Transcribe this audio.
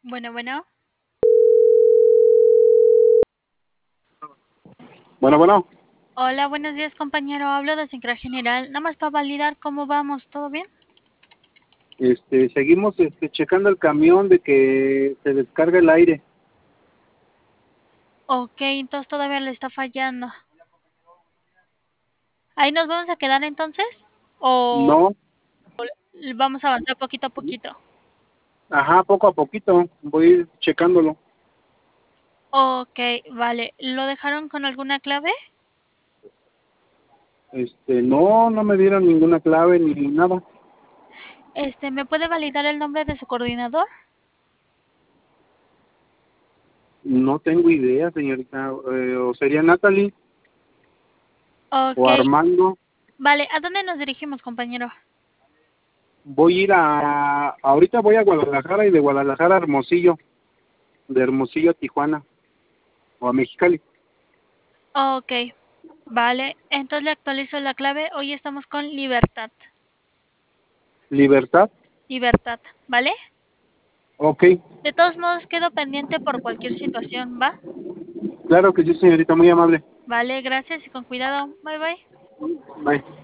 Bueno, bueno. Bueno, bueno, Hola, buenos días, compañero. Hablo de Sincra General. Nada más para validar cómo vamos. ¿Todo bien? seguimos checando el camión de que se descarga el aire. Ok, entonces todavía le está fallando. ¿Ahí nos vamos a quedar entonces? ¿O No, vamos a avanzar poquito a poquito? ajá, poco a poquito, voy a ir checándolo. Ok, vale. ¿Lo dejaron con alguna clave? No, no me dieron ninguna clave ni nada. ¿Me puede validar el nombre de su coordinador? No tengo idea, señorita. O sería Natalie Ok, o Armando. vale. ¿A dónde nos dirigimos, compañero? Voy a ir ahorita voy a Guadalajara y de Guadalajara a Hermosillo, de Hermosillo a Tijuana o a Mexicali. Ok, vale. Entonces le actualizo la clave. Hoy estamos con Libertad. Libertad, Libertad, ¿vale? ok, De todos modos, quedo pendiente por cualquier situación, ¿va? claro que sí, señorita, muy amable. Vale, gracias y con cuidado. Bye bye. Bye.